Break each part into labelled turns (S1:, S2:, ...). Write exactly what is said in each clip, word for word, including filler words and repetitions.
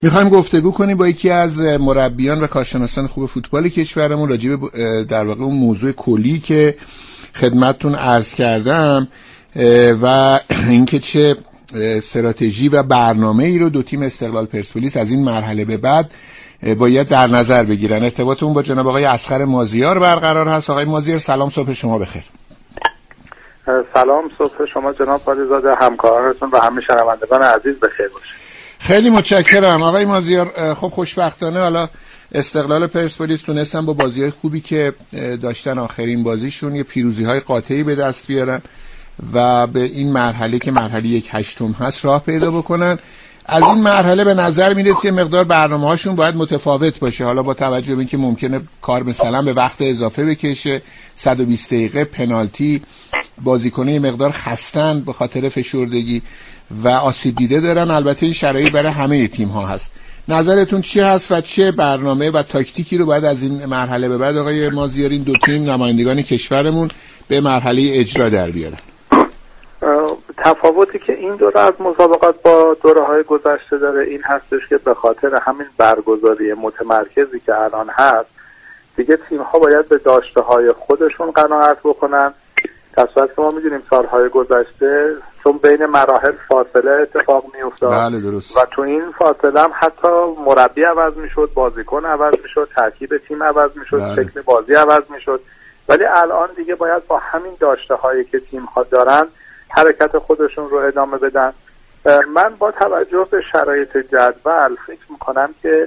S1: میخوایم گفتگو کنیم با یکی از مربیان و کارشناسان خوب فوتبال کشورمون راجع به در واقع اون موضوع کلی که خدمتتون عرض کردم و اینکه چه استراتژی و برنامه ای رو دو تیم استقلال پرسپولیس از این مرحله به بعد باید در نظر بگیرن. ارتباطمون با جناب آقای اصغر مازیار برقرار هست. آقای مازیار سلام، صبح شما بخیر.
S2: سلام، صبح شما جناب پاریزاده، همکارانتون و همه شنوندگان عزیز بخیر باشه.
S1: خیلی متشکرم آقای مازیار. خب خوشبختانه حالا استقلال پرسپولیس تونستن با بازی‌های خوبی که داشتن آخرین بازیشون یه پیروزی‌های قاطعی به دست بیارن و به این مرحله که مرحله یک هشتم هست راه پیدا بکنن. از این مرحله به نظر میرسه یه مقدار برنامه‌هاشون باید متفاوت باشه، حالا با توجه به اینکه ممکنه کار مثلا به وقت اضافه بکشه، صد و بیست دقیقه پنالتی، بازیکن‌ها یه مقدار خستن به خاطر فشردگی و آسیب دیده دارن. البته این شرایط برای همه تیم‌ها هست. نظرتون چی هست و چه برنامه و تاکتیکی رو باید از این مرحله به بعد آقای مازیار این دو تیم نمایندگان کشورمون به مرحله اجرا در بیارن؟
S2: تفاوتی که این دوره از مسابقات با دوره‌های گذشته داره این هستش که به خاطر همین برگزاری متمرکزی که الان هست دیگه تیم‌ها باید به داشته‌های خودشون قناعت بکنن، در صورتی که ما می‌دونیم سال‌های گذشته چون بین مراحل فاصله اتفاق می‌افتاد.
S1: بله درست.
S2: و تو این فاصله هم حتی مربی عوض می‌شد، بازیکن عوض می‌شد، ترکیب تیم عوض می‌شد،
S1: بله.
S2: شکل بازی عوض می‌شد. ولی الان دیگه باید با همین داشته‌هایی که تیم‌ها دارن حرکت خودشون رو ادامه بدن. من با توجه به شرایط جدول فکر می‌کنم که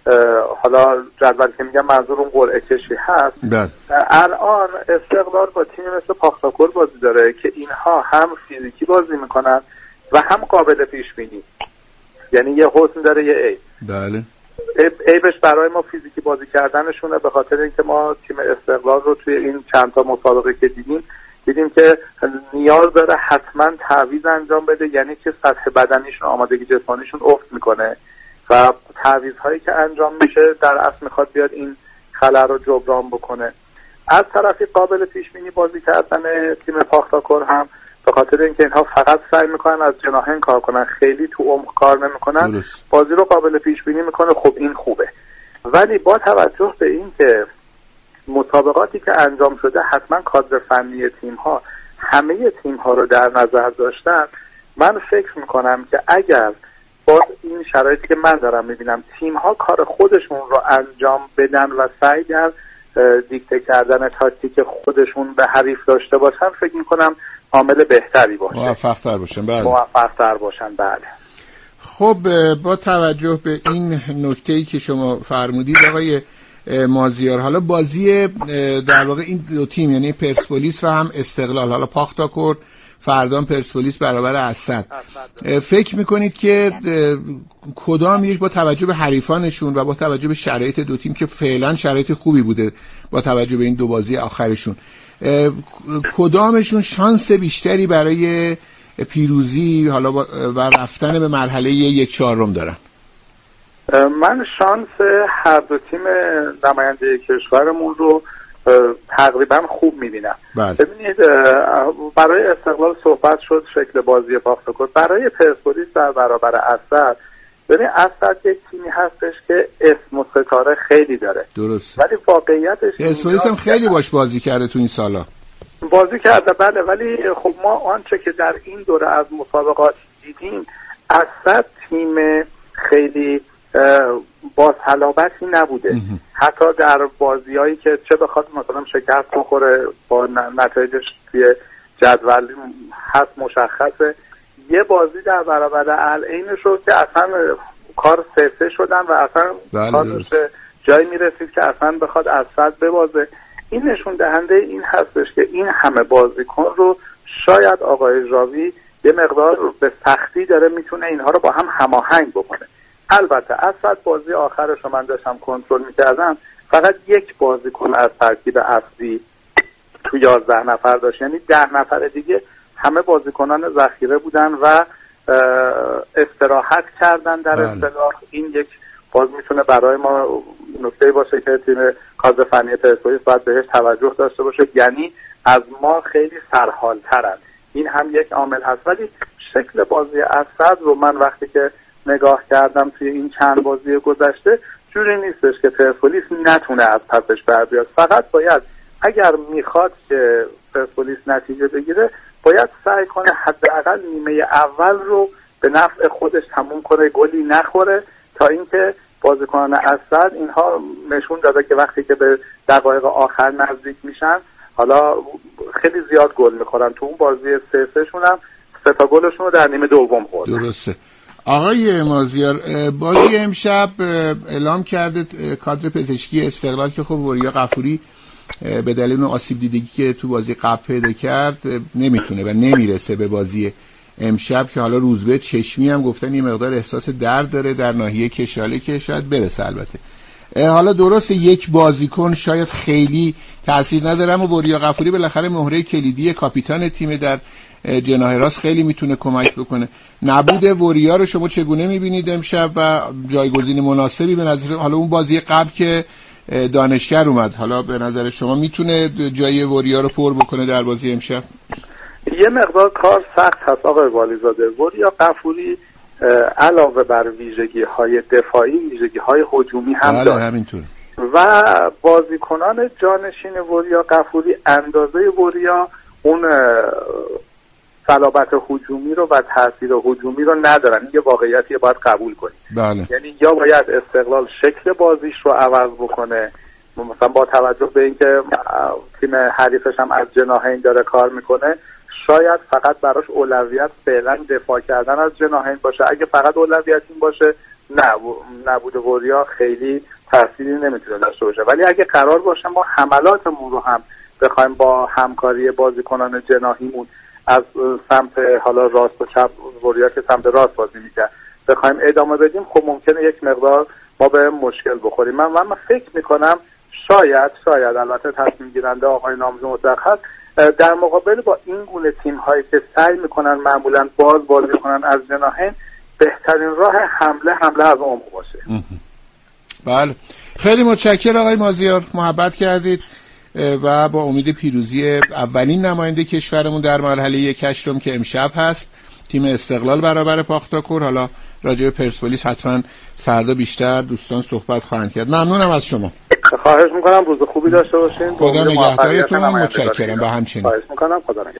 S2: حالا جدول که میگم منظور اون قرعه کشی هست.
S1: بله.
S2: الان استقلال با تیم مثل پاختاکور بازی داره که اینها هم فیزیکی بازی میکنن و هم قابل پیش بینی، یعنی یه حسن داره یه عیب.
S1: بله.
S2: عیبش برای ما فیزیکی بازی کردنشونه، به خاطر اینکه ما تیم استقلال رو توی این چند تا مسابقه که دیدیم دیدیم که نیاز داره حتما تعویض انجام بده، یعنی که سطح بدنیشون، آمادگی جسمانیشون افت میکنه و تعویض‌هایی که انجام میشه در اصل میخواد بیاد این خلأ رو جبران بکنه. از طرفی قابل پیش بینی بازی کردن تیم پاختاکور هم به خاطر اینکه اینها فقط سعی میکنن از جناحین کار کنن، خیلی تو عمق کار نمیکنن، درست. بازی رو قابل پیش بینی میکنه. خب این خوبه، ولی با توجه به اینکه مسابقاتی که انجام شده حتما کادر فنی تیم‌ها همه تیم‌ها رو در نظر داشتن، من فکر میکنم که اگر با این شرایطی که من دارم میبینم تیم‌ها کار خودشون رو انجام بدن و سعی در دیکته کردن تاکتیک خودشون به حریف داشته باشن، فکر میکنم عامل بهتری باشه،
S1: موفق‌تر باشن. بله.
S2: موفق‌تر باشن. بله.
S1: خب با توجه به این نکته‌ای که شما فرمودید آقای مازیار، حالا بازی در واقع این دو تیم یعنی پرسپولیس و هم استقلال، حالا پاختاکور فردان پرسپولیس برابر اسد، فکر میکنید که کدام یک با توجه به حریفانشون و با توجه به شرایط دو تیم که فعلا شرایط خوبی بوده با توجه به این دو بازی آخرشون، کدامشون شانس بیشتری برای پیروزی حالا و رفتن به مرحله یک چهارم دارن؟
S2: من شانس هر دو تیم نماینده کشورمون رو تقریبا خوب میبینم. ببینید برای استقلال صحبت شد شکل بازی پاختاکور، برای پرسپولیس در برابر اسد، ببین اسد یک تیمی هستش که اسم و ستاره خیلی داره،
S1: درست،
S2: ولی واقعیتش
S1: پرسپولیس هم خیلی باش بازی کرده تو این سالا،
S2: بازی کرده بله، ولی خب ما آنچه که در این دوره از مسابقات دیدیم، اسد تیم خیلی با صلابتی نبوده. حتی در بازیایی که چه بخواد مثلا شکست بخوره با نتایجش توی جدول هست مشخصه، یه بازی در برابر العین شد که اصلا کار سه شدن و اصلا کارش به جایی میرسید که اصلا بخواد اسد ببازه. این نشون دهنده این هستش که این همه بازیکن رو شاید آقای ژاوی یه مقدار به سختی داره میتونه اینها رو با هم هماهنگ بکنه. البته اسد بازی آخرش رو من داشتم کنترل میکردم، فقط یک بازیکن از ترکیب اصلی تو یازده نفر داشت، یعنی ده نفر دیگه همه بازیکنان ذخیره بودن و استراحت کردن در اصطلاح. این یک باز میتونه برای ما نکته باشه که تیم کادر فنی پرسپولیس باید بهش توجه داشته باشه، یعنی از ما خیلی سرحال‌ترن. این هم یک عامل هست. ولی شکل بازی اسد رو من وقتی که نگاه کردم توی این چند بازی گذشته جوری نیستش که پرسپولیس نتونه از پسش بر بیاد. فقط باید اگر میخواد که پرسپولیس نتیجه بگیره باید سعی کنه حداقل نیمه اول رو به نفع خودش تموم کنه، گلی نخوره، تا اینکه بازیکنان اسد اینها نشون داده که وقتی که به دقایق آخر نزدیک میشن حالا خیلی زیاد گل میخورن. تو اون بازی سه سه شون هم سه تا گلشون رو در نیمه دوم خوردن.
S1: درسته. آقای مازیار، بازی امشب اعلام کرده کادر پزشکی استقلال که خب وریا غفوری به دلیل اون آسیب دیدگی که تو بازی قبل پیدا کرد نمیتونه و نمیرسه به بازی امشب، که حالا روزبه چشمی هم گفتن یه مقدار احساس درد داره در ناحیه کشاله که شاید برسه. البته حالا درسته یک بازیکن شاید خیلی تاثیر نداره، اما وریا غفوری بالاخره مهره کلیدی کاپیتان تیم در جناح راست خیلی میتونه کمک بکنه. نبود وریا رو شما چگونه میبینید امشب و جایگزین مناسبی به نظر حالا اون بازی قبل که دانشگر اومد، حالا به نظر شما میتونه جای وریا رو پر بکنه در بازی امشب؟
S2: یه مقدار کار سخت هست آقای والیزاده. وریا غفوری علاوه بر ویژگی های دفاعی ویژگی های هجومی هم داره
S1: همینطور
S2: و بازیکنان جانشین وریا غفوری اندازه وریا اون صلابت هجومی رو و تاثیر هجومی رو ندارن. این یه واقعیتی باید قبول کنید.
S1: بله.
S2: یعنی یا باید استقلال شکل بازیش رو عوض بکنه، مثلا با توجه به اینکه تیم حریفش هم از جناحین داره کار میکنه، شاید فقط براش اولویت فعلا دفاع کردن از جناحین باشه. اگه فقط اولویت این باشه نه نبود وریا خیلی تأثیری نمیتونه داشته باشه. ولی اگه قرار باشه ما حملاتمون رو هم بخوایم با همکاری بازیکنان جناحیمون از سمت حالا راست و چپ، وریا که سمت راست بازی میکرد، بخوایم ادامه بدیم، خب ممکنه یک مقدار ما به مشکل بخوریم. من من فکر میکنم شاید شاید البته تصمیم گیرنده آقای نامزد متأخر در مقابل با این گونه تیم هایی که سعی میکنن معمولا باز بازی کنن از جناحین، بهترین راه حمله حمله از عمق باشه.
S1: بله، خیلی متشکرم آقای مازیار، محبت کردید و با امید پیروزی اولین نماینده کشورمون در مرحله یک هشتم که امشب هست، تیم استقلال برابر پاختاکور. حالا راجع به پرسپولیس حتما فردا بیشتر دوستان صحبت خواهند کرد. ممنونم از شما.
S2: خواهش میکنم روز خوبی داشته باشین.
S1: خدا نگهدارتون. متشکرم. به همچنین.
S2: خواهش میکنم. خدا نگهدار.